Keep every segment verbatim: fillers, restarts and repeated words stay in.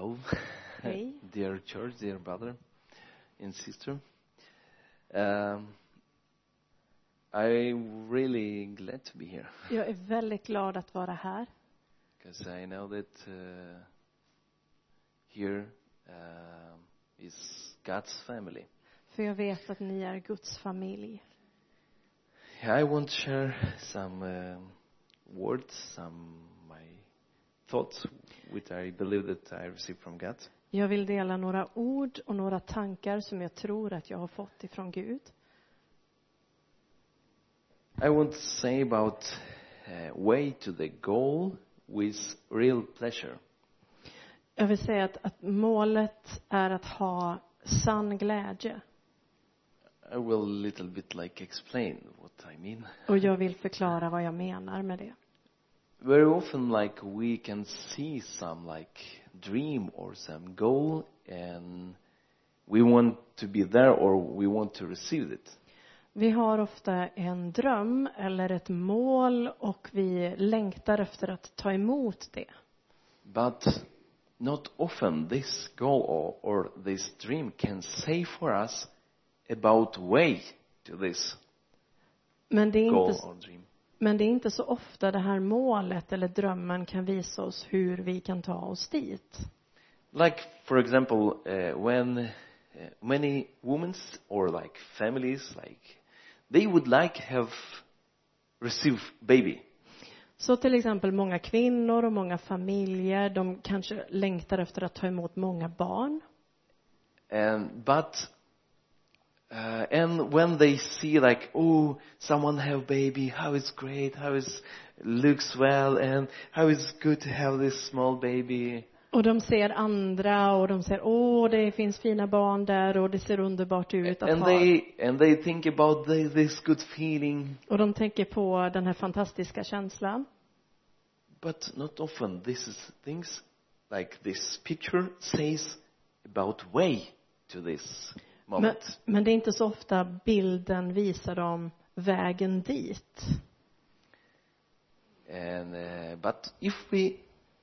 Hello, Hej. dear church, dear brother and sister. Um, I'm really glad to be here Jag är väldigt glad att vara här. because I know that uh, here uh, is God's family. För jag vet att ni är Guds familj. I want to share some uh, words, some my thoughts, which I believe that I received from God. Jag vill dela några ord och några tankar som jag tror att jag har fått ifrån Gud. I want to say about uh, way to the goal with real pleasure. Jag vill säga att, att målet är att ha sann glädje. I will little bit like explain what I mean. Och jag vill förklara vad jag menar med det. Very often like we can see some like dream or some goal and we want to be there or we want to receive it. Vi har ofta en dröm eller ett mål och vi längtar efter att ta emot det. But not often this goal or, or this dream can say for us about way to this Men det är goal inte or dream. Men det är inte så ofta det här målet eller drömmen kan visa oss hur vi kan ta oss dit. Like, for example, uh, when uh, many women or like families, like, they would like have receive baby. Så till exempel många kvinnor och många familjer, de kanske längtar efter att ta emot många barn. And, but, uh, and when they see like, oh, someone have baby, how is great, how is looks well, and how is good to have this small baby. Och de ser andra och de ser, åh, det finns fina barn där och det ser underbart ut att And ha. they, and they think about the, this good feeling. Och de tänker på den här fantastiska känslan. But not often this is things like this picture says about way to this Men, moment. men det är inte så ofta bilden visar dem vägen dit. And, uh, but if we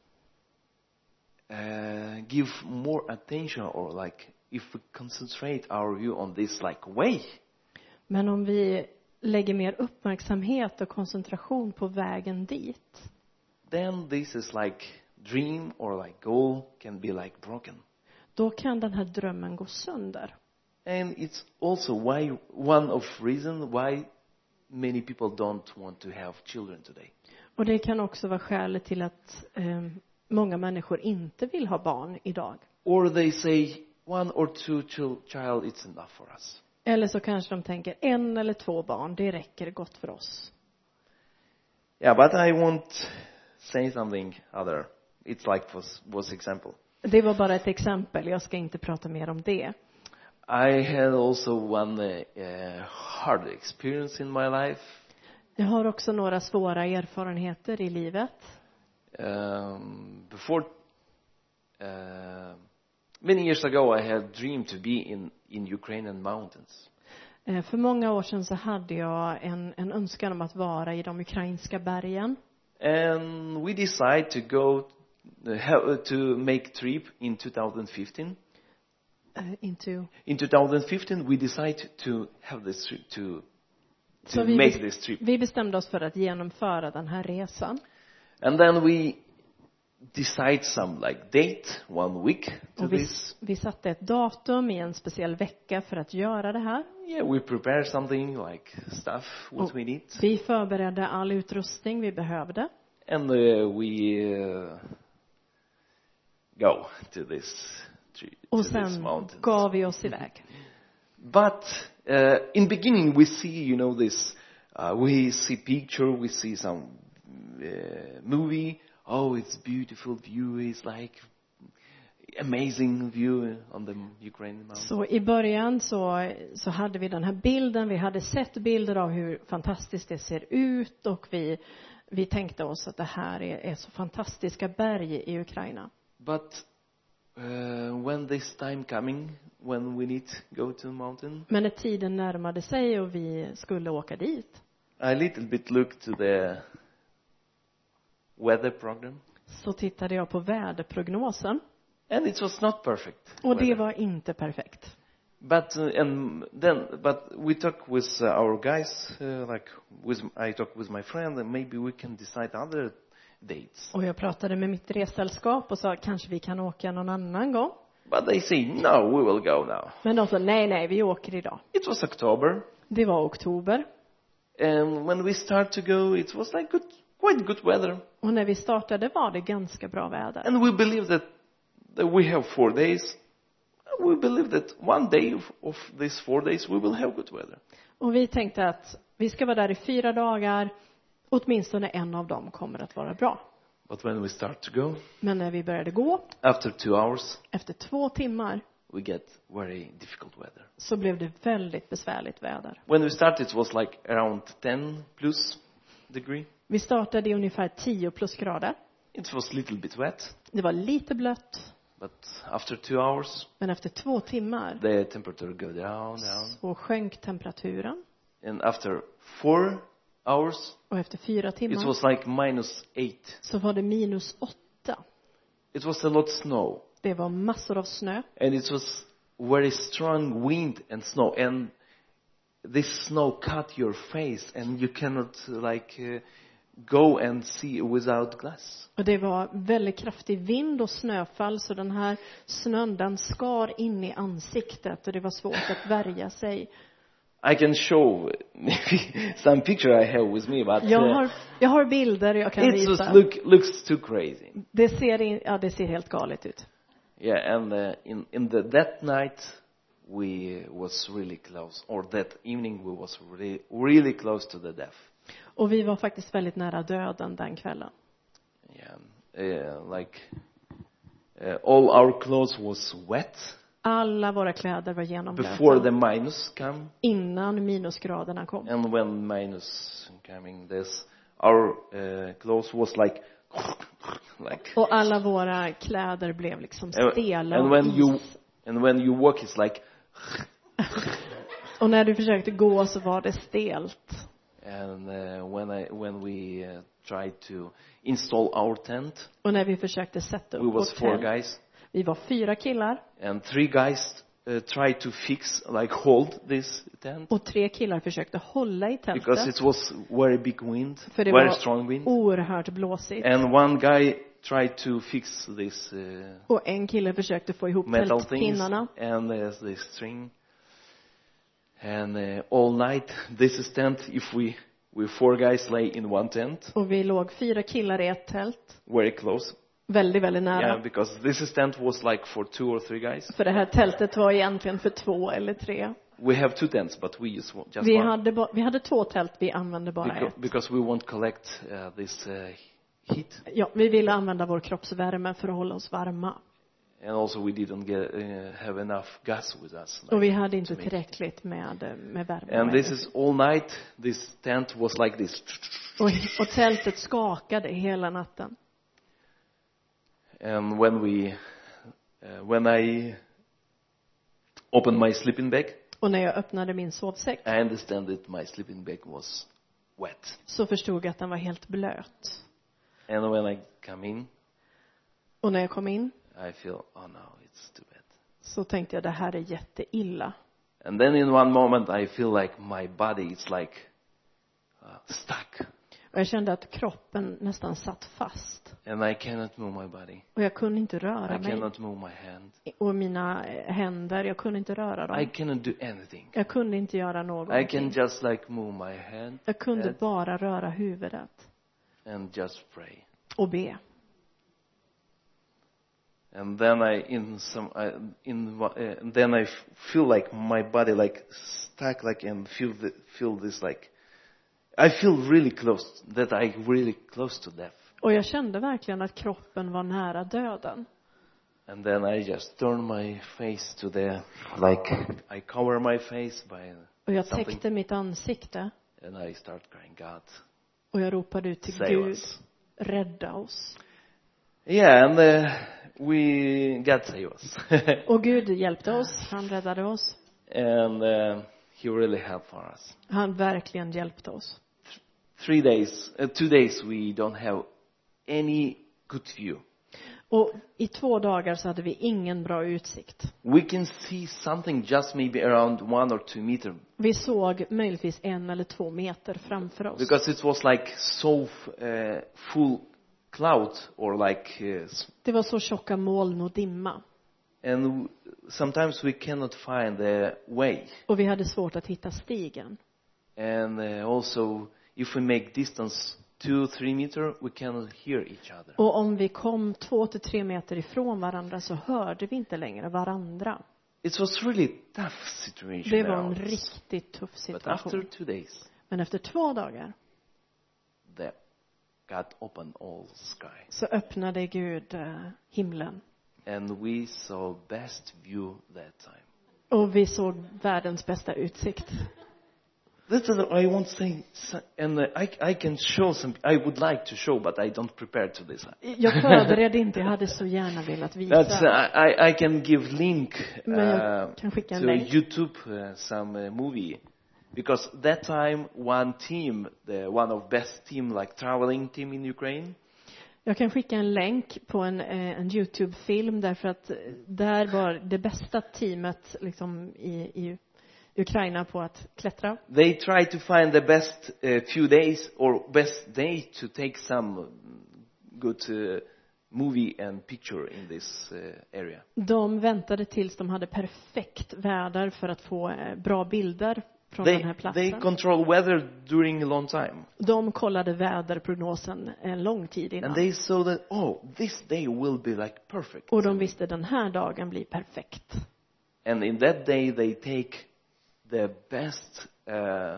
uh, give more attention or like if we concentrate our view on this like way, Men om vi lägger mer uppmärksamhet och koncentration på vägen dit, then this is like dream or like goal can be like broken. då kan den här drömmen gå sönder. And it's also why one of reason why many people don't want to have children today. Och det kan också vara skälet till att eh, många människor inte vill ha barn idag. Or they say one or two chil- child it's enough for us. Eller så kanske de tänker en eller två barn, det räcker gott för oss. Yeah, but I won't say something other. It's like was was example. Det var bara ett exempel, jag ska inte prata mer om det. I had also one uh, uh, hard experience in my life. Jag har också några svåra erfarenheter i livet. Um, before uh, many years ago, I had dreamed to be in in Ukrainian mountains. Eh, För många år sedan så hade jag en, en önskan om att vara i de ukrainska bergen. And we decided to go uh, have, uh, to make trip in twenty fifteen. Eh, into. In twenty fifteen, we decided to have this trip to to Så vi, make bes- this trip. vi bestämde oss för att genomföra den här resan. And then we decide some like date, one week to Och vi, this. vi satte ett datum i en speciell vecka för att göra det här. Yeah, we prepare something like stuff what Och we need, vi förberedde all utrustning vi behövde. and uh, we uh, go to this tree, to Och this sen mountain. gav vi oss iväg. But uh, in beginning, we see, you know, this. Uh, we see picture, we see some uh, movie. Oh, it's beautiful view. It's like amazing view on the Ukrainian mountain. Så i början så, så hade vi den här bilden. Vi hade sett bilder av hur fantastiskt det ser ut. Och vi, vi tänkte oss att det här är, är så fantastiska berg i Ukraina. But uh, when this time coming, when we need to go to the mountain, Men när tiden närmade sig och vi skulle åka dit, I little bit look to the weather program. så tittade jag på väderprognosen. And it was not perfect. Och det weather. var inte perfekt. But uh, and then, but we talked with uh, our guys, uh, like with I talked with my friend, and maybe we can decide other dates. Och jag pratade med mitt ressällskap och sa kanske vi kan åka någon annan gång. But they say no, we will go now. Men de sa nej, nej, vi åker idag. It was October, Det var oktober. and when we start to go, it was like good, quite good weather, Och när vi startade var det ganska bra väder. and we believe that, that we have four days. We believe that one day of, of these four days we will have good weather. Och vi tänkte att vi ska vara där i fyra dagar. Åtminstone en av dem kommer att vara bra. But when we start to go, Men när vi började gå, after two hours, efter två timmar, we get very difficult weather. så blev det väldigt besvärligt väder. When we started, it was like around ten plus degree. Vi startade i ungefär tio plusgrader. It was a little bit wet, Det var lite blött. but after two hours, Men efter två timmar the temperature go down, down. så sjönk temperaturen. And after four hours, Och efter fyra it timmar was like minus eight. så var det minus åtta. It was a lot snow. Det var massor av snö. And it was very strong wind and snow. And this snow cut your face and you cannot like uh, go and see without glass. Och det var väldigt kraftig vind och snöfall, så den här snön den skar in i ansiktet och det var svårt att värja sig. I can show maybe some picture I have with me, but Jag uh, har, jag har bilder jag kan it just visa. look looks too crazy. Det ser, in, ja, det ser helt galet ut. Yeah, and uh, in in the that night we was really close, or that evening we was really really close to the death. Och vi var faktiskt väldigt nära döden den kvällen. Yeah, uh, like uh, all our clothes was wet Alla våra kläder var before genomblöta the minus come, innan minusgraderna kom. and when minus coming, this our uh, clothes was like like. Och alla våra kläder blev liksom And, stela and och when you is. and when you walk, it's like. Och när du försökte gå så var det stelt. And uh, when I when we uh, tried to install our tent, Och när vi försökte sätta we upp was vårt four tält. guys, Vi var fyra killar and three guys uh, tried to fix, like hold this tent, och tre killar försökte hålla i because tältet. it was very big wind, För det very var strong wind. oerhört blåsigt. And one guy tried to fix this uh, Och en kille försökte få ihop metal things, tältpinnarna. and there's this string. And uh, all night, this is tent. If we we four guys lay in one tent, Och vi låg fyra killar i ett tält. very close. Väldigt, väldigt nära. Yeah, because this is tent was like for two or three guys. För det här tältet var egentligen för två eller tre. We have two tents, but we use one, just Vi one. hade, ba- vi hade två tält, vi använde bara Beca- ett. because we won't collect uh, this uh, heat, Ja, vi ville använda vår kroppsvärme för att hålla oss varma. and also we didn't get, uh, have enough gas with us. Och vi like, hade to inte make- tillräckligt med, med värme. And och this energi. is all night. This tent was like this, Och, och tältet skakade hela natten. and when we, uh, when I opened my sleeping bag, Och när jag öppnade min sovsäck I understand that my sleeping bag was wet. så förstod jag att den var helt blöt. And when I come in, Och när jag kom in I feel, oh no, it's too bad. så tänkte jag det här är jätteilla. And then in one moment, I feel like my body is like uh, stuck, Och jag kände att kroppen nästan satt fast. and I cannot move my body. Och jag kunde inte röra I mig. cannot move my hand. Och mina händer, jag kunde inte röra I dem. cannot do anything. Jag kunde inte göra I can någonting. just like move my hand Jag kunde head bara röra huvudet and just pray. och be. And then I in some I, in uh, then I f- feel like my body like stuck, like, and feel the, feel this like I feel really close, that I really close to death. Och jag kände verkligen att kroppen var nära döden. And then I just turn my face to the, like, I cover my face by Och jag something, täckte mitt ansikte and I start crying, God, och jag ropade ut till save Gud, us. rädda oss. Yeah, and uh, we God save us. Och Gud hjälpte oss, han räddade oss. And uh, He really helped for us. Han verkligen hjälpte oss. Three days, uh, two days, we don't have any good view. Och i två dagar så hade vi ingen bra utsikt. We can see something just maybe around one or two meter. Vi såg möjligtvis en eller två meter framför oss. Because it was like so uh, full cloud or like uh, Det var så tjocka moln och dimma. and w- sometimes we cannot find the way. Och vi hade svårt att hitta stigen. And uh, also if we make distance two, three meter, we cannot hear each other. Och om vi kom två till tre meter ifrån varandra så hörde vi inte längre varandra. It was really tough situation Det var en around us. riktigt tuff But after situation. two days, Men efter två dagar the God opened all sky. så öppnade Gud eh, himlen. And we saw best view that time. Och vi såg världens bästa utsikt. That's what I want to say. So- And uh, I, I can show some, I would like to show, but I don't prepare to this. Jag förberedde inte, jag hade så gärna velat That's, visa. uh, I, I can give link Men jag uh, kan skicka en to länk. YouTube, uh, some uh, movie. Because that time, one team, the one of best team, like traveling team in Ukraine, Jag kan skicka en länk på en, eh, en YouTube-film därför att eh, där var det bästa teamet liksom i, i Ukraina på att klättra. they try to find the best uh, few days or best day to take some good uh, movie and picture in this uh, area. De väntade tills de hade perfekt väder för att få eh, bra bilder från den They, här they platsen. control weather during a long time. De kollade väderprognosen en lång tid And innan. they saw that, oh, this day will be like perfect. Och de visste den här dagen blir perfekt. And in that day, they take the best uh,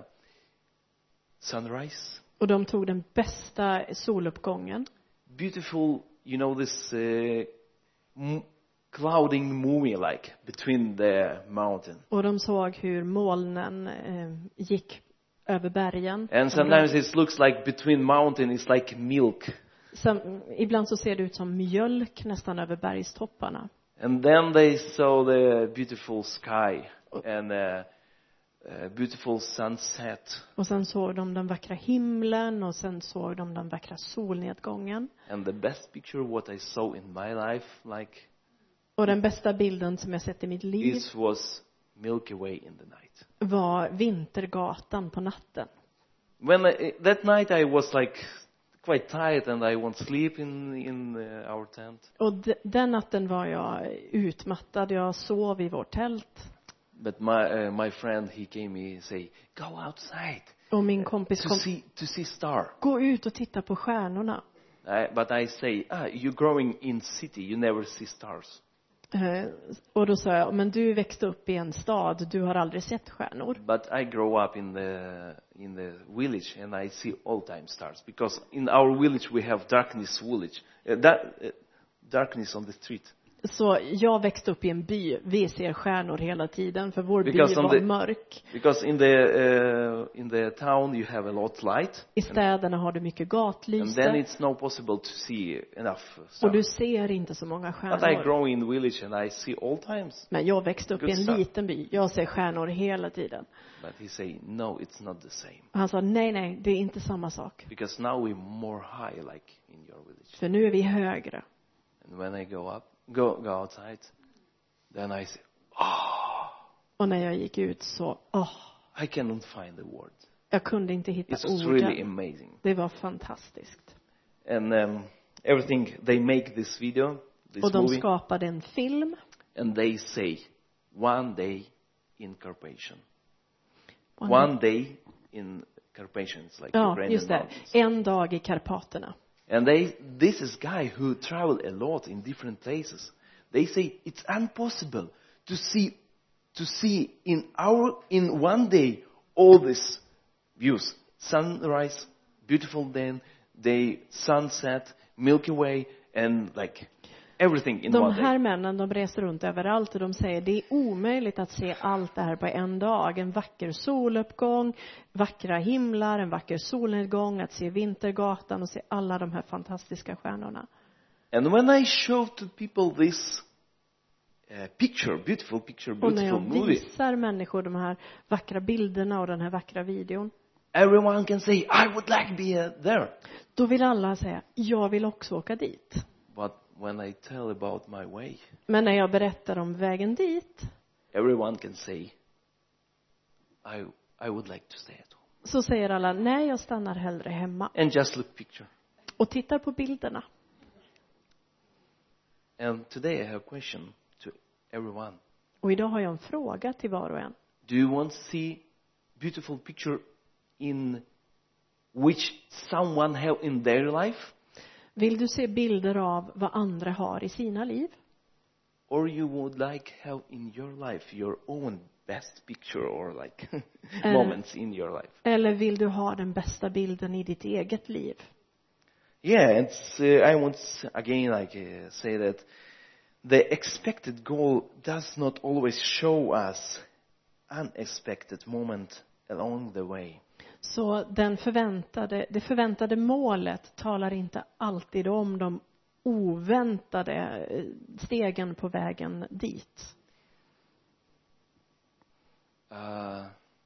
sunrise, Och de tog den bästa soluppgången. beautiful, you know, this uh, m- clouding movie like between the mountain. Och de såg hur molnen eh, gick över bergen. And sometimes it looks like between mountain, it's like milk. Som, ibland så ser det ut som mjölk nästan över bergstopparna. And then they saw the beautiful sky and uh, uh, beautiful sunset Och sen såg de den vackra himlen och sen såg de den vackra solnedgången. and the best picture what I saw in my life like Och den bästa bilden som jag sett i mitt liv it was Milky Way in the night. var Vintergatan på natten. When I, that night I was like quite tired and I want sleep in in uh, our tent. Och d- den natten var jag utmattad. Jag sov i vårt tält. But my uh, my friend he came me say go outside Och min kompis to kom, see to see star. gå ut och titta på stjärnorna. I, but I say ah you're growing in city you never see stars. Eh, och då sa jag, men du växte upp i en stad, du har aldrig sett stjärnor. But I grow up in the in the village and I see all time stars because in our village we have darkness village uh, that, uh, darkness on the street. Så jag växte upp i en by, vi ser stjärnor hela tiden, för vår by Because on var the- mörk. Because in the uh, in the town you have a lot light I städerna har du mycket and then gatlyse it's not possible to see enough och stars. du ser inte så många But I stjärnor. grow in village and I see all times. Men jag växte upp Good i en stuff. liten by, jag ser stjärnor hela tiden. But he say no, it's not the same Och han sa, nej, nej, det är inte samma sak. because now we're more high like in your village. För nu är vi högre. And when I go up, go go outside, then I say, oh, Och när jag gick ut så, åh, I cannot find the word. jag kunde inte hitta It was really orden. amazing. Det var fantastiskt. And um, everything they make this video, this Och de movie, skapade en film. and they say one day in Carpathian, one day in Carpathian, it's like Ja, Ukrainian just det. mountains. En dag i Karpaterna. And they, this is guy who traveled a lot in different places. They say it's impossible to see, to see in our, in one day, all these views. Sunrise, beautiful then, day, sunset, Milky Way, and like everything in De one här day. männen, de reser runt överallt och de säger det är omöjligt att se allt det här på en dag. En vacker soluppgång, vackra himlar, en vacker solnedgång, att se Vintergatan och se alla de här fantastiska stjärnorna. And when I show to people this uh, picture, beautiful picture, Och när beautiful jag movie, visar människor de här vackra bilderna och den här vackra videon, everyone can say, I would like to be uh, there. då vill alla säga, jag vill också åka dit. But when I tell about my way, Men när jag berättar om vägen dit, everyone can say, I, I would like to stay at home. så säger alla, nej, jag stannar hellre hemma. And just look picture. Och tittar på bilderna. And today I have a question to everyone. Och idag har jag en fråga till var och en. Do you want to see beautiful picture in which someone have in their life? Vill du se bilder av vad andra har i sina liv? Or you would like have in your life your own best picture or like Eh. moments in your life? Eller vill du ha den bästa bilden i ditt eget liv? Yeah, it's, uh, I want to again like uh, say that the expected goal does not always show us unexpected moment along the way. Så den förväntade, det förväntade målet talar inte alltid om de oväntade eh, stegen på vägen dit. Uh,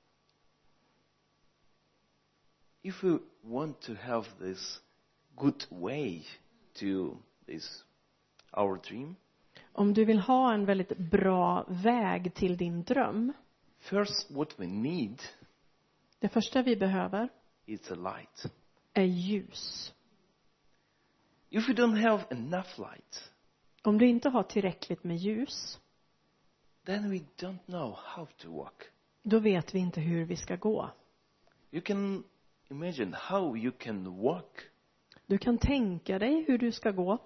if we want to have this good way to this our dream, Om du vill ha en väldigt bra väg till din dröm, first what we need det första vi behöver is a light. är ljus. If we don't have enough light, Om du inte har tillräckligt med ljus, then we don't know how to walk. då vet vi inte hur vi ska gå. You can imagine how you can walk Du kan tänka dig hur du ska gå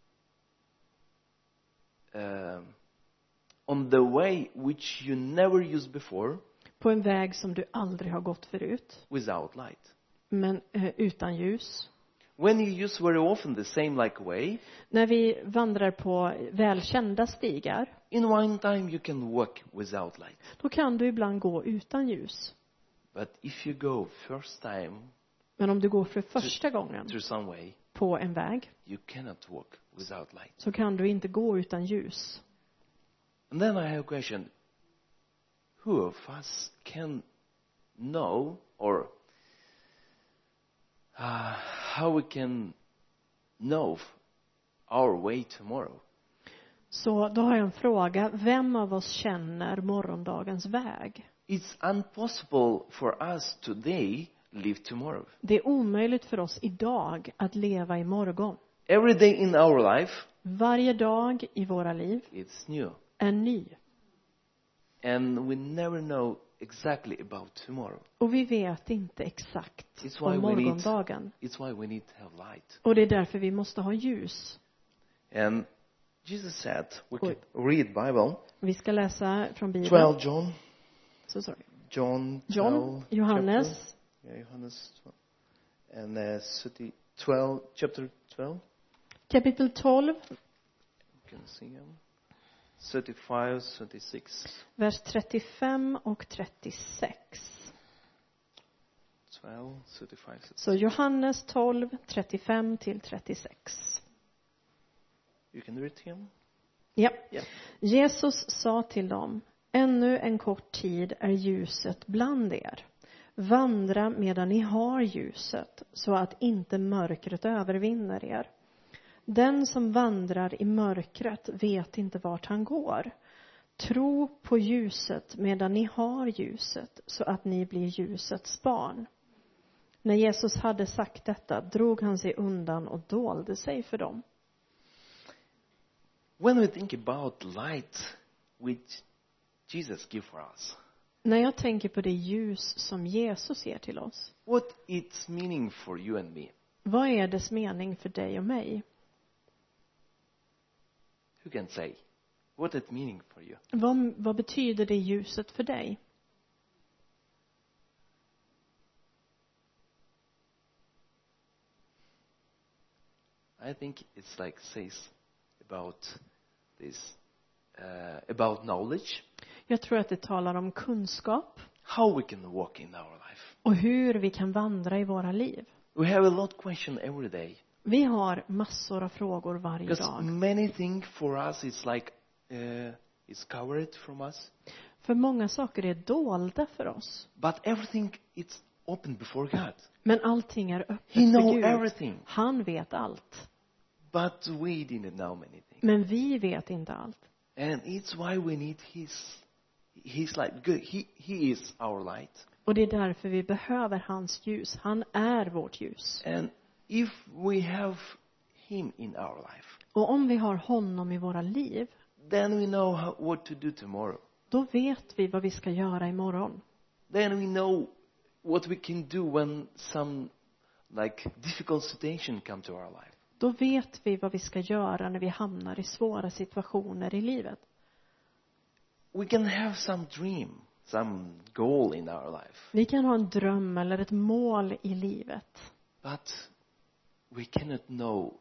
uh, on the way which you never used before på en väg som du aldrig har gått förut, without light. men eh, utan ljus. When you use very often the same like way, När vi vandrar på välkända stigar, in one time you can walk without light. då kan du ibland gå utan ljus. But if you go first time Men om du går för första gången through some way, på en väg, you cannot walk without light. så kan du inte gå utan ljus. And then I have a question. Who of us can know or uh, how we can know our way tomorrow? Så då har jag en fråga. Vem av oss känner morgondagens väg? It's impossible for us today live tomorrow. Det är omöjligt för oss idag att leva i morgon. Every day in our life, Varje dag i våra liv it's new. är ny. And we never know exactly about tomorrow. Och vi vet inte exakt It's om why we need- morgondagen. It's why we need to have light. Och det är därför vi måste ha ljus. And Jesus said, we can read Bible, Vi ska läsa från Bibeln. twelve John, Så sorry. John, John, twelve, Johannes, chapter, yeah, Johannes twelve, and uh, thirty, twelve, chapter twelve, kapitel tolv, you can see them, thirty-five, thirty-six, vers trettiofem och trettiosex. twelve, thirty-five, thirty-six. Så Johannes tolv, trettiofem till trettiosex. You can read him. Ja. Yeah. Jesus sa till dem: ännu en kort tid är ljuset bland er. Vandra medan ni har ljuset, så att inte mörkret övervinner er. Den som vandrar i mörkret vet inte vart han går. Tro på ljuset medan ni har ljuset, så att ni blir ljusets barn. När Jesus hade sagt detta drog han sig undan och dolde sig för dem. When we think about light which Jesus gives for us, När jag tänker på det ljus som Jesus ger till oss, what its meaning for you and me? vad är dess mening för dig och mig? Who can say? What it meaning for you? Vad, vad betyder det ljuset för dig? I think it's like says about this, uh, about knowledge, Jag tror att det talar om kunskap how we can walk in our life. och hur vi kan vandra i våra liv. We have a lot question every day Vi har massor av frågor varje because dag. many things for us it's like uh, it's covered from us, För många saker är dolda för oss. but everything it's open before God. Men allting är öppet He för know Gud. everything. Han vet allt. but we didn't know many things. Men vi vet inte allt. And it's why we need his, his light. Good. He, he is our light. Och det är därför vi behöver hans ljus. Han är vårt ljus. And if we have him in our life, Och om vi har honom i våra liv, then we know how, what to do tomorrow. då vet vi vad vi ska göra imorgon. Then we know what we can do when some like difficult situation come to our life. Då vet vi vad vi ska göra när vi hamnar i svåra situationer i livet. We can have some dream, some goal in our life. Vi kan ha en dröm eller ett mål i livet. But we cannot know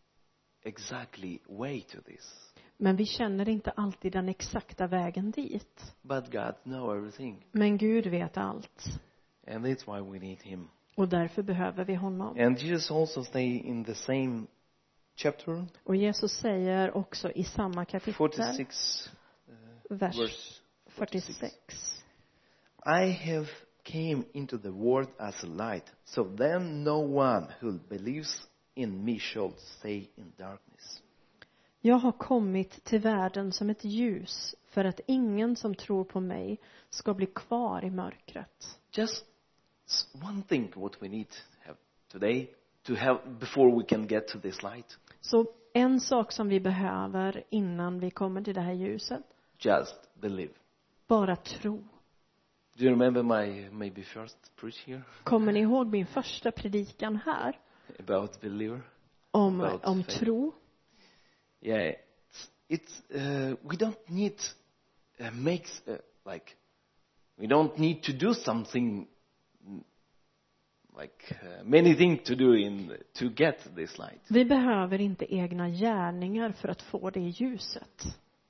exactly way to this. Men vi känner inte alltid den exakta vägen dit. But God knows everything. Men Gud vet allt. And that's why we need him. Och därför behöver vi honom. And Jesus also say in the same chapter, Och Jesus säger också i samma kapitel, forty-six, uh, vers verse fyrtiosex. I have came into the world as a light, so then no one who believes in me shall stay in darkness. Jag har kommit till världen som ett ljus för att ingen som tror på mig ska bli kvar i mörkret. Just one thing what we need have today to have before we can get to this light. Så en sak som vi behöver innan vi kommer till det här ljuset, Just believe. bara tro. Do you remember my maybe first preach here Kommer ni ihåg min första predikan här about believer? om, About om faith. tro? Yeah, it's, it's uh, we don't need uh, makes uh, like we don't need to do something mm, like uh, many things to do in to get this light. Vi behöver inte egna gärningar för att få det ljuset.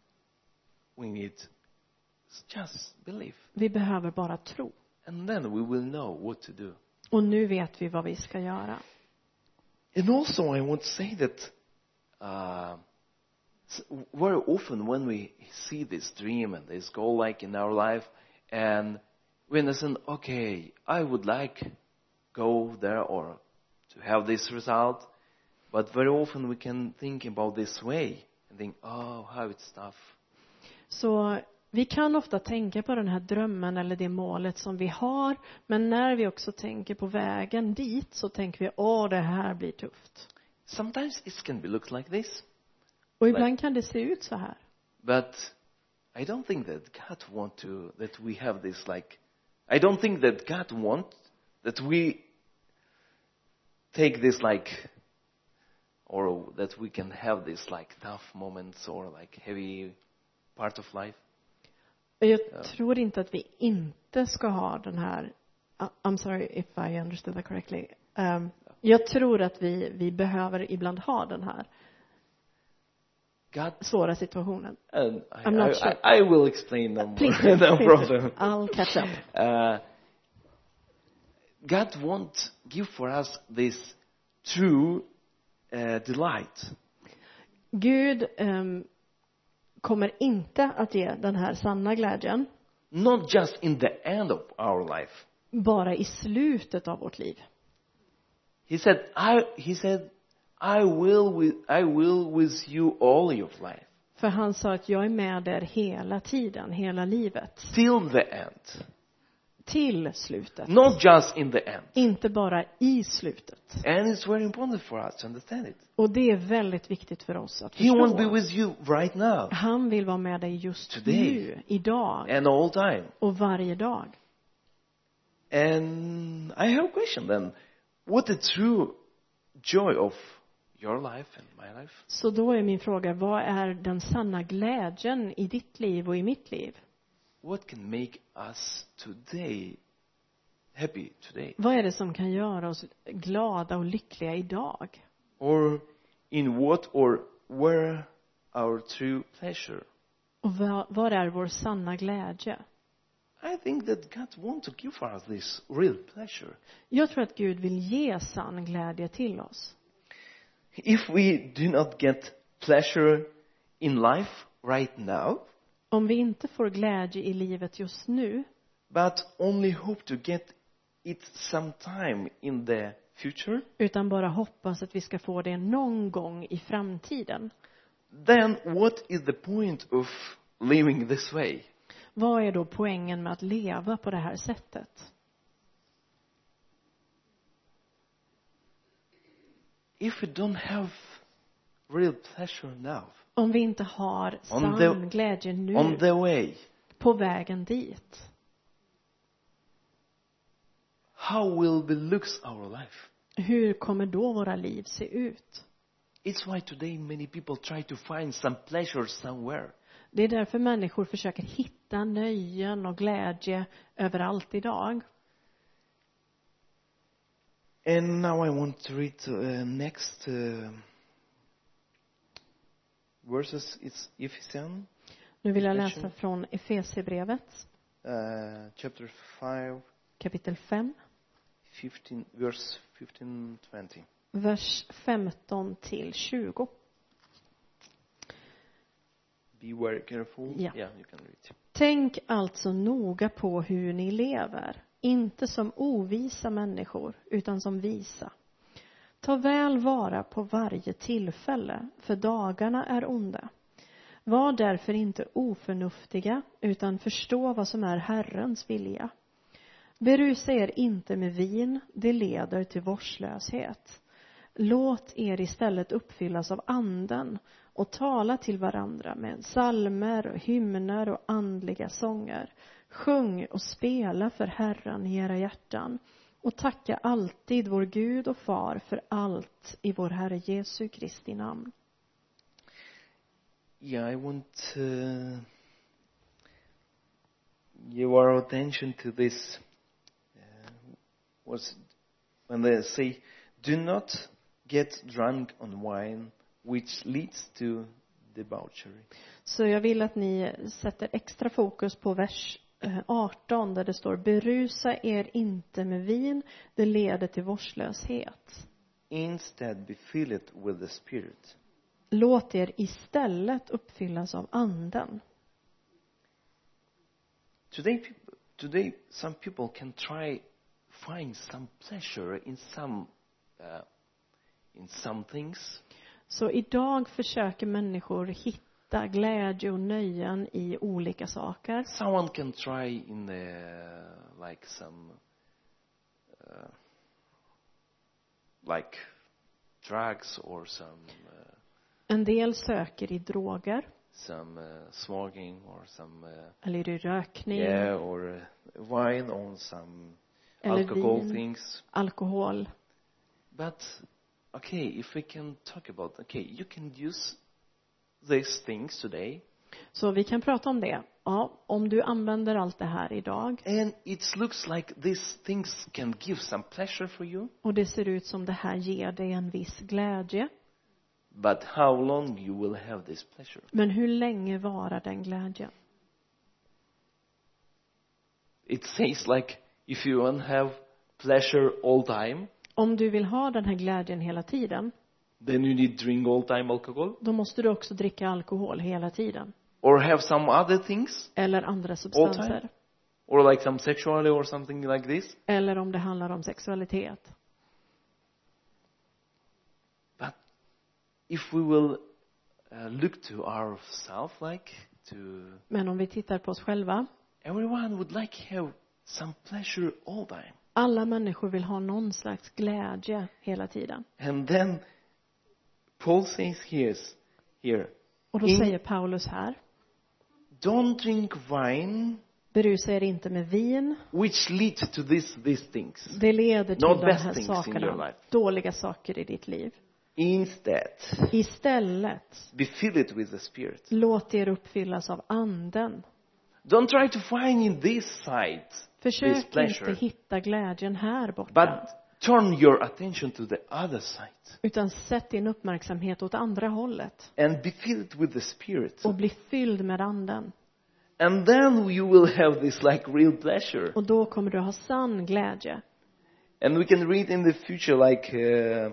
We need just believe, Vi behöver bara tro. and then we will know what to do. Och nu vet vi vad vi ska göra. And also, I want to say that uh, s- very often when we see this dream and this goal, like in our life, and we understand, okay, I would like go there or to have this result, but very often we can think about this way and think, oh, how it's tough. Så vi kan ofta tänka på den här drömmen eller det målet som vi har. Men när vi också tänker på vägen dit så tänker vi, åh, det här blir tufft. Sometimes it can be look like this, Och ibland kan det se ut så här. but I don't think that God want to that we have this like. I don't think that God want that we take this like, or that we can have this like tough moments or like heavy part of life. Jag Ja. tror inte att vi inte ska ha den här, uh, I'm sorry if I understood that correctly. Um, jag tror att vi, vi behöver ibland ha den här God, svåra situationen. and I, I'm not I, sure. I, I will explain them. Please, no please. problem. I'll catch up. Uh, God won't give for us this true uh, delight. Gud um, kommer inte att ge den här sanna glädjen Not just in the end of our life. bara i slutet av vårt liv. He said, I, he said, I will with, I will with you all your life. För han sa att jag är med er hela tiden, hela livet. Till the end. Till slutet. Not just in the end. Inte bara i slutet. And it's very important for us to understand it. Och det är väldigt viktigt för oss att He won't be förstå. with you right now. Han vill vara med dig just Today. nu, idag And all time. och varje dag. And I have a question then. What the true joy of your life and my life? Så då är min fråga, vad är den sanna glädjen i ditt liv och i mitt liv? What can make us today happy today? Vad är det som kan göra oss glada och lyckliga idag? Or in what or where our true pleasure? Och vad, vad är vår sanna glädje? I think that God wants to give for us this real pleasure. Jag tror att Gud vill ge sann glädje till oss. If we do not get pleasure in life right now, Om vi inte får glädje i livet just nu, but only hope to get it sometime in the future, utan bara hoppas att vi ska få det någon gång i framtiden, then what is the point of living this way? vad är då poängen med att leva på det här sättet? If we don't have real pleasure now, Om vi inte har On sann the- glädje nu on the way, på vägen dit, how will we looks our life? hur kommer då våra liv se ut? It's why today many people try to find some pleasure somewhere. Det är därför människor försöker hitta nöjen och glädje överallt idag. And now I want to read uh, next uh, verses. It's Ephesians Nu vill jag läsa från Efesierbrevet, uh, chapter five, kapitel fem, fifteen, verse fifteen, twenty. vers femton till tjugo. Be very careful. Yeah. Yeah, you can read. Tänk alltså noga på hur ni lever, inte som ovisa människor, utan som visa. Ta väl vara på varje tillfälle, för dagarna är onda. Var därför inte oförnuftiga, utan förstå vad som är Herrens vilja. Berusa er inte med vin, det leder till vårdslöshet. Låt er istället uppfyllas av anden och tala till varandra med psalmer och hymner och andliga sånger. Sjung och spela för Herren i era hjärtan och tacka alltid vår Gud och Far för allt i vår Herre Jesu Kristi namn. Yeah, I want to give our attention to this. Uh, was when they say, "Do not get drunk on wine, which leads to debauchery." Så jag vill att ni sätter extra fokus på vers arton där det står: berusa er inte med vin, det leder till vårdslöshet. Instead, be filled with the Spirit. Låt er istället uppfyllas av anden. Today, peop- today, some people can try find some pleasure in some uh, in some things, Så idag försöker människor hitta glädje och nöjen i olika saker. someone can try in the, like some uh, like drugs or some uh, En del söker i droger some uh, smoking or some uh, eller i rökning yeah or uh, wine or some eller alcohol vin, things. alkohol. But okay, if we can talk about, okay, you can use these things today, Så vi kan prata om det. Ja, om du använder allt det här idag and it looks like these things can give some pleasure for you. och det ser ut som det här ger dig en viss glädje. But how long you will have this pleasure? Men hur länge varar den glädjen? It says like if you want to have pleasure all time, Om du vill ha den här glädjen hela tiden, then you need drink all time alcohol då måste du också dricka alkohol hela tiden. or have some other things, Eller andra substanser. or like some sexuality or something like this. Eller om det handlar om sexualitet. But if we will uh, look to ourselves, like to Men om vi tittar på oss själva. everyone would like have some pleasure all time. Alla människor vill ha någon slags glädje hela tiden. And then Paul says here, here, Och då In- säger Paulus här: don't drink wine berusa er inte med vin. which leads to this, these things. Det leder till Not de best här things in your sakerna. life. Dåliga saker i ditt liv. Instead, Istället, be filled with the Spirit. låt er uppfyllas av anden. Don't try to find in this side this Försök inte pleasure, hitta glädjen här borta. but turn your attention to the other side Utan sätt din uppmärksamhet åt andra hållet. and be filled with the Spirit. Och bli fylld med anden. And then you will have this like real pleasure. Och då kommer du ha sann glädje. And we can read in the future like uh,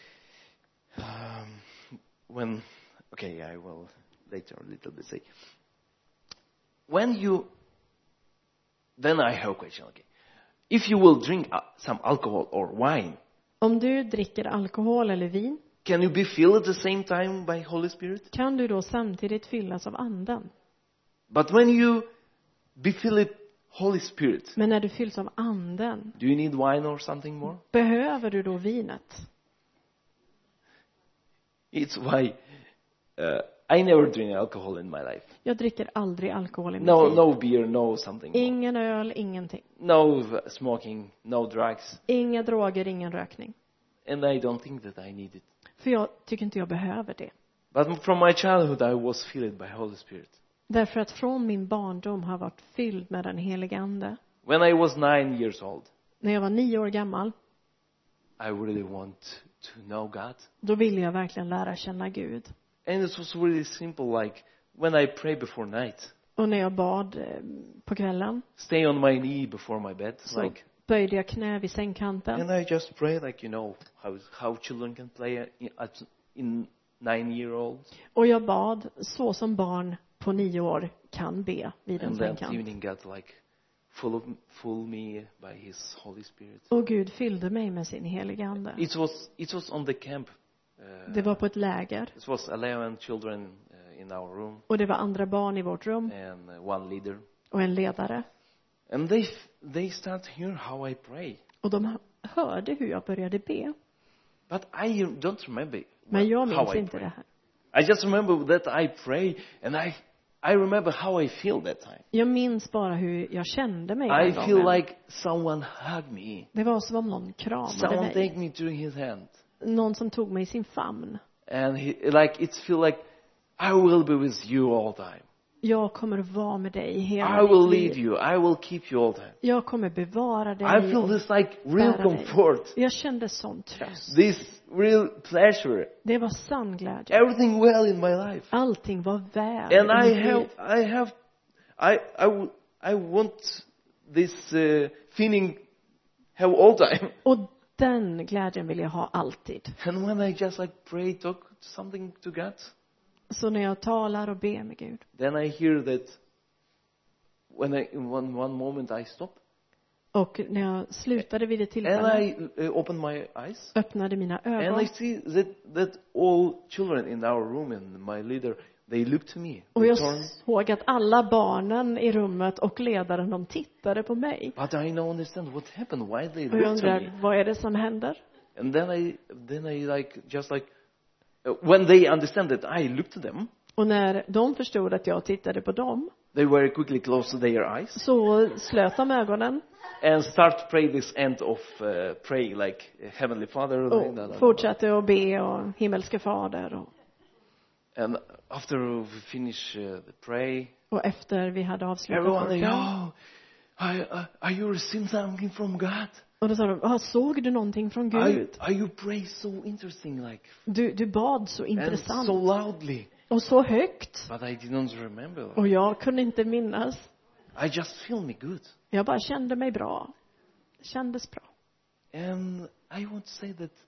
um, when, okay, I will later a little bit say. When you, then I have a question, okay. If you will drink uh, some alcohol or wine, Om du dricker alkohol eller vin, can you be filled at the same time by Holy Spirit? kan du då samtidigt fyllas av anden. But when you be filled with Holy Spirit, Men när du fylls av anden, do you need wine or something more? behöver du då vinet? It's why uh, I never drink alcohol in my life. Jag dricker aldrig alkohol i mitt No, liv. no beer, no something more. Ingen öl, ingenting. No smoking, no drugs. Inga droger, ingen rökning. And I don't think that I need it. För jag tycker inte jag behöver det. But from my childhood I was filled by Holy Spirit. Därför att från min barndom har jag varit fylld med den helige ande. When I was nine years old, När jag var nio år gammal, I really want to know God. då ville jag verkligen lära känna Gud. And it was really simple, like when I pray before night, Och när jag bad eh, på kvällen, stay on my knee before my bed, så like, böjde jag knä vid sängkanten. and I just pray like, you know, how how children can play in, at, in nine year old. Och jag bad så som barn på nio år kan be vid en And that sängkant. evening God like full of full me by His Holy Spirit. Och Gud fyllde mig med sin heliga ande. It was it was on the camp. Uh, Det var på ett läger. It was eleven children uh, in our room Och det var andra barn i vårt rum. and uh, one leader. Och en ledare. And they they start hear how I pray. Och de hörde hur jag började be. But I don't remember Men jag how minns I inte pray. det här. I just remember that I pray and I I remember how I feel that time. Jag minns bara hur jag kände mig I den feel gången. like someone hugged me. Det var som om någon kramade Someone mig. take me to his hand. Någon som tog mig i sin famn. And he, like it feel like I will be with you all time. Jag kommer att vara med dig hela I will ditt lead liv. you. I will keep you all time. Jag kommer bevara I dig. feel och this like real bära dig. comfort. Jag kände sån tröst. This real pleasure. Det var sann glädje. Everything well in my life. Allting var väl And i I mitt have, liv. I have, I, I, w- I want this uh, feeling have all time. Och den glädjen vill jag ha alltid. And when I just like pray, talk something to God, Så när jag talar och ber med Gud, then I hear that when I, in one, one moment I stop och när jag slutade vid ett and tillfälle, I uh, open my eyes öppnade mina and ögon I see that, that all children in our room and my leader, they look to me. och They jag turn, såg att alla barnen i rummet och ledaren, de tittade på mig. but I don't understand what happened, why they Och jag look to me. undrar, vad är det som händer? And then I, then I like, just like, uh, when they understand that I look to them, Och när de förstod att jag tittade på dem, they very quickly close their eyes så slöt de ögonen and start pray this end of uh, pray like uh, Heavenly Father. och fortsatte att be och himmelske fader. Och, And after we finish uh, the pray, och efter vi hade avslutat everyone vår they, bön, oh, I, uh, are you receiving something from God? och då sa de, ah, såg du någonting från Are, Gud? are you pray so interesting, like, Du, du bad så and intressant so loudly? och så högt. But I didn't remember. Och jag kunde inte minnas. I just feel me good. Jag bara kände mig bra. Det kändes bra. And I want to say that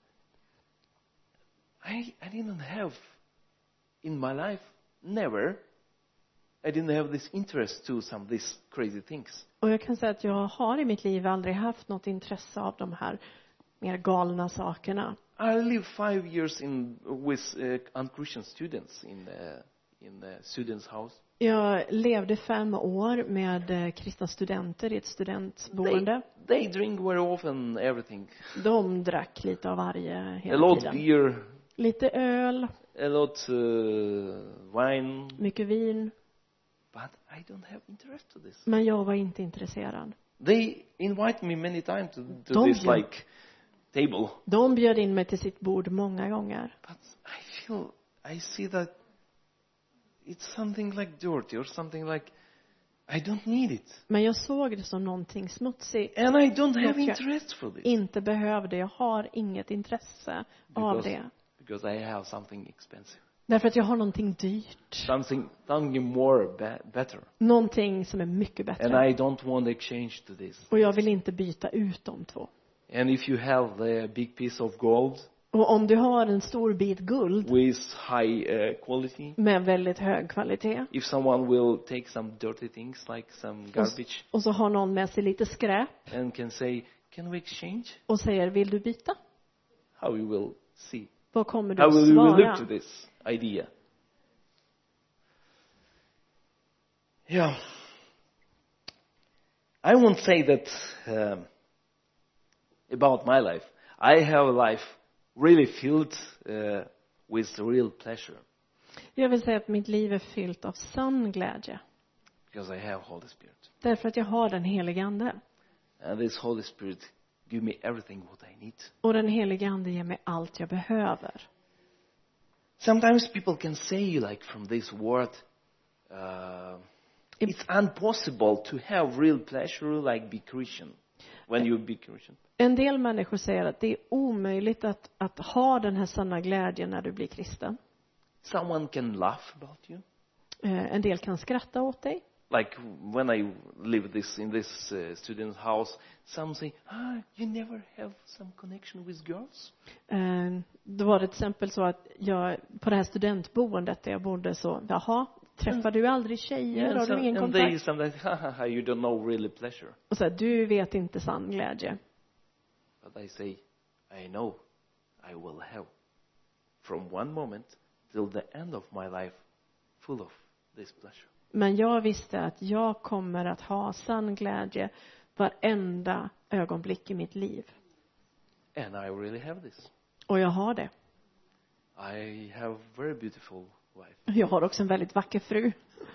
I, I didn't have in my life, never, I didn't have this interest to some of these crazy things. Och jag kan säga att jag har i mitt liv aldrig haft något intresse av de här mer galna sakerna. I lived five years in with uh, unchristian students in the, in the students' house. Jag levde fem år med eh, kristna studenter i ett studentboende. They, they drink very often everything. De drack lite av varje A hela lot tiden. beer, Lite öl, a lot uh, wine, mycket vin. but I don't have interest to this. Men jag var inte intresserad. They invite me many times to, to Don't this you? like table. De bjöd in mig till sitt bord många gånger. But I feel, I see that it's something like dirty or something like, I don't need it. Men jag såg det som någonting smutsigt. And I don't have Okay. interest for this. Inte behövde. Jag har inget intresse av Because, det. because I have something expensive. Därför att jag har någonting dyrt. Something, something more be- better. Någonting som är mycket And bättre. I don't want to exchange to this. Och jag vill inte byta ut de två. And if you have a big piece of gold Och om du har en stor bit guld with high uh, quality, med väldigt hög kvalitet. if someone will take some dirty things like some garbage Och så har någon med sig lite skräp and can say, can we exchange? och säger, vill du byta? how you will see. Vad kommer du How att will you look svara? to this idea? Yeah. I won't say that um, about my life. I have a life really filled uh, with real pleasure. Jag vill säga att mitt liv är fyllt av sann glädje. Because I have Holy Spirit. Därför att jag har den helige Ande. And this Holy Spirit give me everything what I need. Och den helige Ande ger mig allt jag behöver. Sometimes people can say like from this word, uh, it's impossible to have real pleasure like be Christian. When you be Christian. En del människor säger att det är omöjligt att, att ha den här sanna glädjen när du blir kristen. Someone can laugh about you. Eh, en del kan skratta åt dig. Like when I live this in this uh, student house, some say, ah, you never have some connection with girls. Eh, det var till exempel så att jag, på det här studentboendet där jag bodde så, jaha, träffar du aldrig tjejer? Yeah, Har du some, ingen and they kontakt? sometimes, ha, ha, ha, you don't know really pleasure. Och så här, du vet inte sann glädje. But I say, I know I will have from one moment till the end of my life full of this pleasure. Men jag visste att jag kommer att ha sann glädje varenda ögonblick i mitt liv. And I really have this. Och jag har det. I have very beautiful wife. Jag har också en väldigt vacker fru.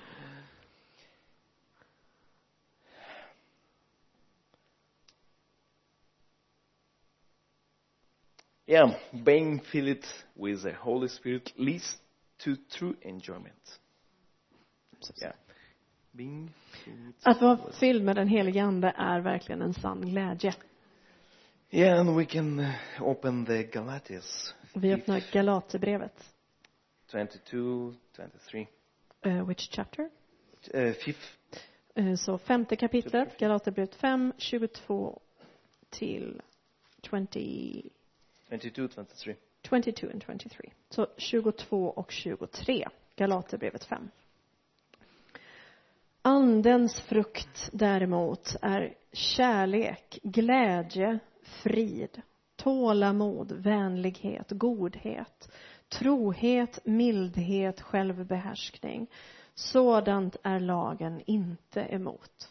Yeah, being filled with the Holy Spirit leads to true enjoyment. Yeah. Being filled Att vara with- fylld med den helige Ande är verkligen en sann glädje. Yeah, and we can uh, open the Galatians. Vi öppnar Galaterbrevet. twenty-two, twenty-three. Uh, which chapter? Uh, fifth. Uh, så femte kapitlet, Galaterbrevet fem, tjugotvå till tjugo, twenty-two, twenty-three. tjugotvå and tjugotre. Så tjugotvå och tjugotre, Galaterbrevet fem. Andens frukt däremot är kärlek, glädje, frid, tålamod, vänlighet, godhet, trohet, mildhet, självbehärskning. Sådant är lagen inte emot.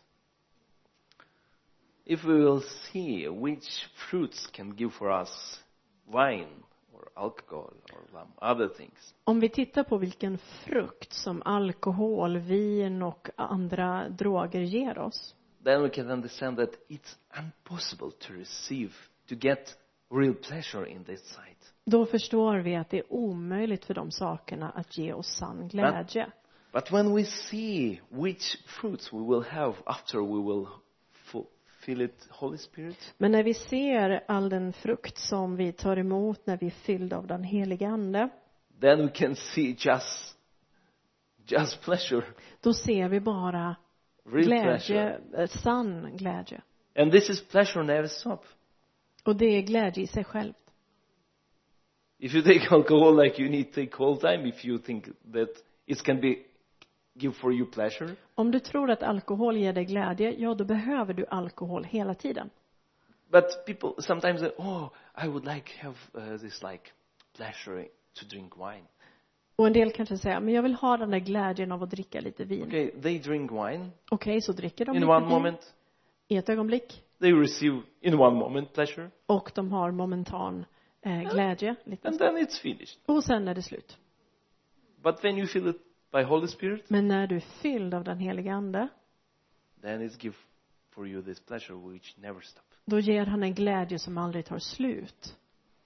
If we will see which fruits can give for us wine or alcohol or some other things, Om vi tittar på vilken frukt som alkohol, vin och andra droger ger oss, then we can understand that it's impossible to receive, to get real pleasure in this sight. då förstår vi att det är omöjligt för de sakerna att ge oss sann glädje. But when we see which fruits we will have after we will fulfill it, Holy Spirit, Men när vi ser all den frukt som vi tar emot när vi är fyllda av den heliga Ande, then we can see just, just pleasure, då ser vi bara real glädje, pleasure. eh, sann glädje. And this is pleasure never stop. Och det är glädje i sig själv. If you take alcohol, like you need to take whole time, if you think that it can be give for you pleasure, Om du tror att alkohol ger dig glädje, ja då behöver du alkohol hela tiden. but people sometimes say, oh, I would like have uh, this like pleasure to drink wine. Och en del kanske säger, men jag vill ha den där glädjen av att dricka lite vin. Okej, Okay, they drink wine så dricker de in lite one vin moment, i ett ögonblick. they receive in one moment pleasure, Och de har momentan eh, glädje. Lite. and then it's finished. Och sen är det slut. But when you feel it by Holy Spirit, Men när du är fylld av den heliga Ande, then it's give for you this pleasure which never stop. då ger han en glädje som aldrig tar slut.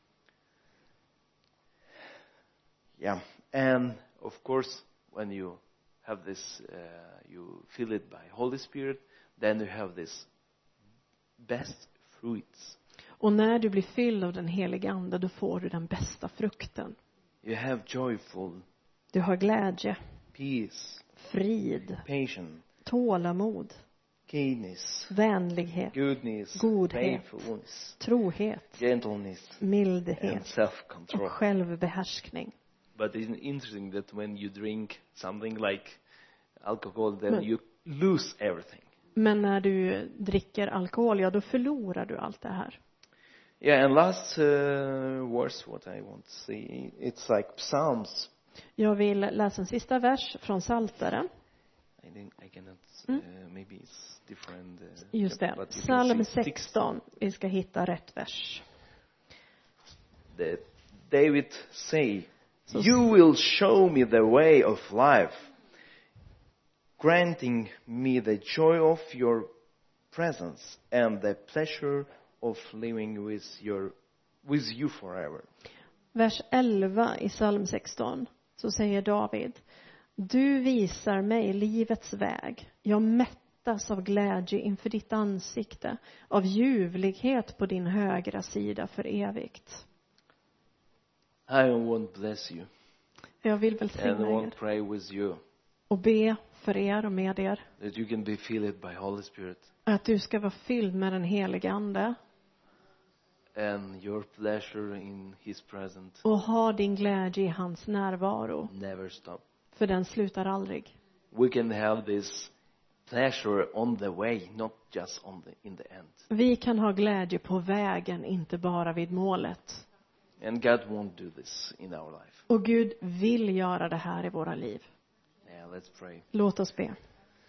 Yeah, and of course, when you have this, uh, you feel it by Holy Spirit, then you have this best fruits. Och när du blir fylld av den heliga Ande, då får du den bästa frukten. You have joyful, Du har glädje, peace, frid, patience, tålamod, kindness, vänlighet, goodness, Godhet. faithfulness, trohet, gentleness, and mildhet och self-control. självbehärskning. But it's interesting that when you drink something like alcohol, then Men- you lose everything. Men när du dricker alkohol, ja då förlorar du allt det här. Yeah, and last uh, verse, what I want to say, it's like Psalms. Jag vill läsa en sista vers från Psaltaren. I think I cannot, Mm. uh, maybe it's different. Uh, Just det, but you can psalm see sexton. Vi ska hitta rätt vers. The, David say, So- you will show me the way of life, granting me the joy of your presence and the pleasure of living with your with you forever. Vers elva i psalm sexton. Så säger David: du visar mig livets väg. Jag mättas av glädje inför ditt ansikte, av ljuvlighet på din högra sida för evigt. I want to bless you Jag vill and I välsigna want er to pray with you och be för er och med er. that you can be filled by Holy Spirit Att du ska vara fylld med den helige ande and your pleasure in His presence och ha din glädje i hans närvaro. never stop. För den slutar aldrig. We can have this pleasure on the way, not just on the in the end. Vi kan ha glädje på vägen, inte bara vid målet. And God won't do this in our life. Och Gud vill göra det här i våra liv. Yeah, let's pray. Låt oss be.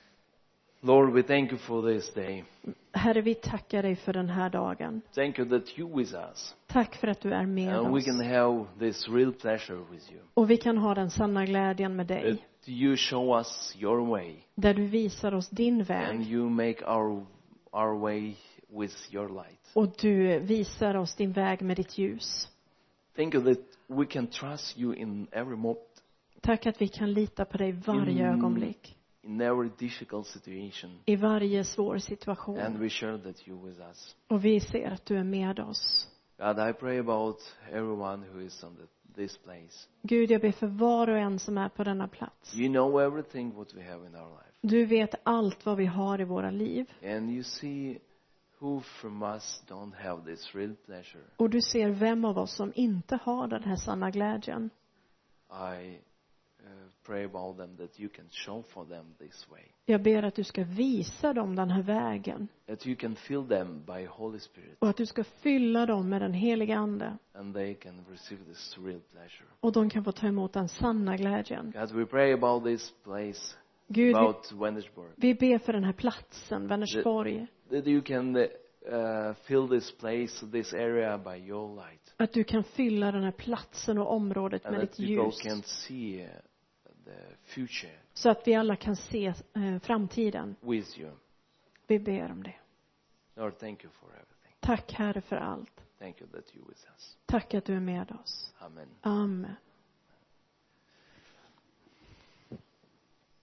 Lord, we thank you for this day. Herre, vi tackar dig för den här dagen. Thank you that you with us. Tack för att du är med And we oss. can have this real pleasure with you. Och vi kan ha den sanna glädjen med dig. That you show us your way. Där du visar oss din And väg. you make our our way with your light. Och du visar oss din väg med ditt ljus. Thank you that we can trust you in every moment, Tack att vi kan lita på dig varje Mm. ögonblick. in every difficult situation. I varje svår And situation. we sure that you with us. Och vi ser att du är med oss. God, I pray about everyone who is on the, this place. Gud, jag ber för var och en som är på denna plats. You know everything what we have in our life. Du vet allt vad vi har i våra liv. And you see who from us don't have this real pleasure. Och du ser vem av oss som inte har den här sanna glädjen. I uh, pray about them that you can show for them this way. Jag ber att du ska visa dem den här vägen. That you can fill them by Holy Spirit. Och att du ska fylla dem med den heliga ande. And they can receive this real pleasure. Och de kan få ta emot den sanna glädjen. God, we pray about this place, Gud, vi, about Wendersburg. vi ber för den här platsen, Vänersborg. That you can uh, fill this place, this area by your light. Att du kan fylla den här platsen och området And med that ditt people ljus. can see uh, the future Så att vi alla kan se eh, framtiden. with you. Vi ber om det. Lord, thank you for everything. Tack Herre för allt. Thank you that you with us. Tack att du är med oss. Amen. Amen.